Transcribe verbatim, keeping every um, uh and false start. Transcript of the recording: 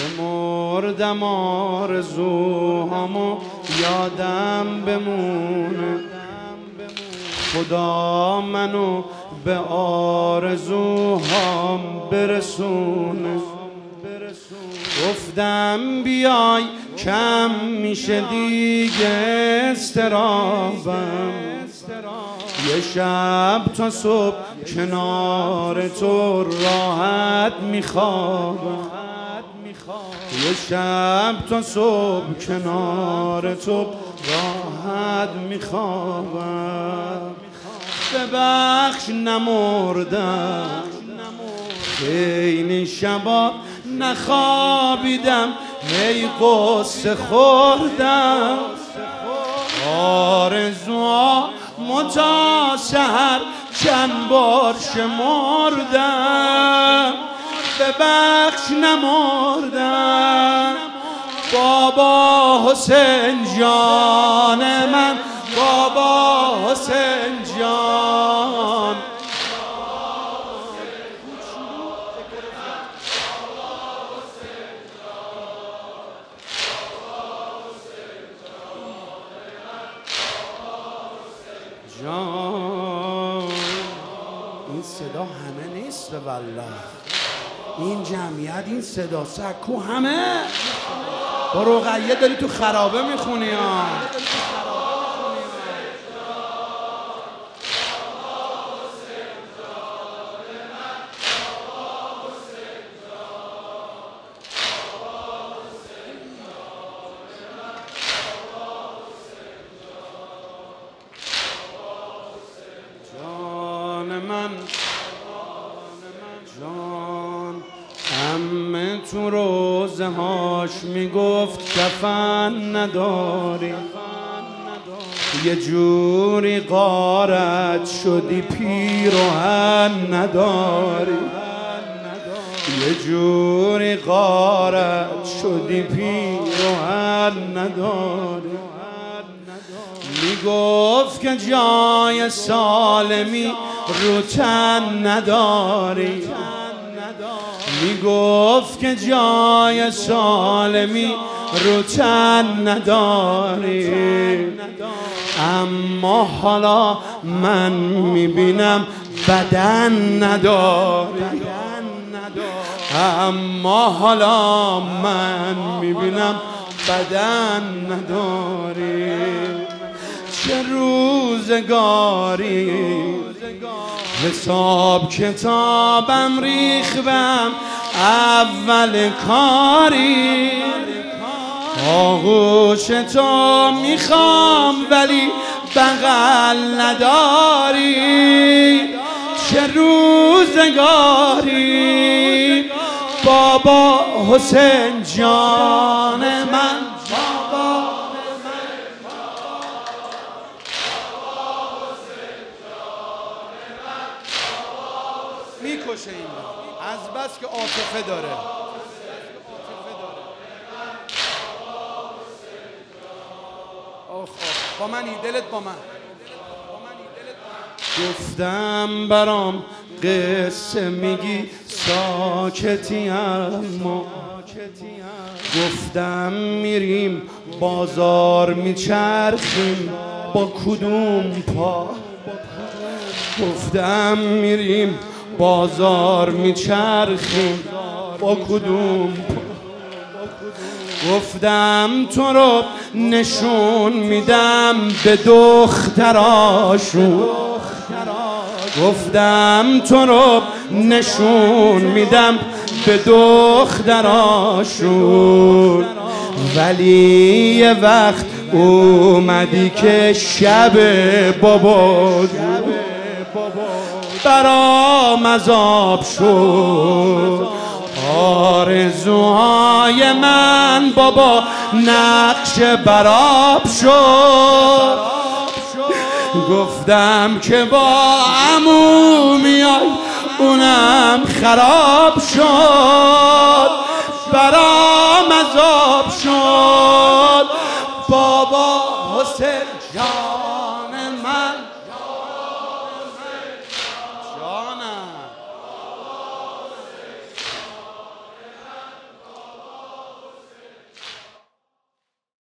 مردم آرزوهامو یادم بمونه، خدا منو به آرزوهام برسونه. گفتم بیای کم میشه دیگه استرابم، یه شب تا صبح کنار تو راحت میخوابم، یه شب تا صبح کنار تو راحت میخوابم. ببخش نمردم، خیلی شبا نخوابیدم، هی قصه خوردم، آرزوها متا سحر چند بار شمردم. ببخش نمردم بابا حسین جان من، بابا حسین جان. جان این صدا همه نیست والله، این جمعیت این صدا سکو همه با رقیه داری تو خرابه میخونی ها. من جان عمه تو روزه هاش میگفت کفن نداری، یه جوری غارت شدی پیراهن نداری، یه جوری غارت شدی پیراهن نداری. میگفت که جای سالمی رو تن نداری، میگفت که جای سالمی رو تن نداری. اما حالا من میبینم بدن نداری، اما حالا من میبینم بدن نداری. چه روزگاری حساب کتابم ریختم اول کاری، آغوش تو میخوام ولی بغل نداری. چه روزگاری بابا حسین جان من، بابا میکشه این از بس که عاطفه داره. با منی دلت با من. گفتم برام قصه میگی ساکتی، اما گفتم میریم بازار میچرخیم با کدوم پا، گفتم میریم بازار میچرخیم با کدوم پا. گفتم تو رو نشون میدم به دختراشون، گفتم تو رو نشون میدم به دختراشون. ولی یه وقت اومدی که شب بابا برام عذاب شد، آرزوهای من بابا نقش براب شد. گفتم که با عمو میای اونم خراب شد.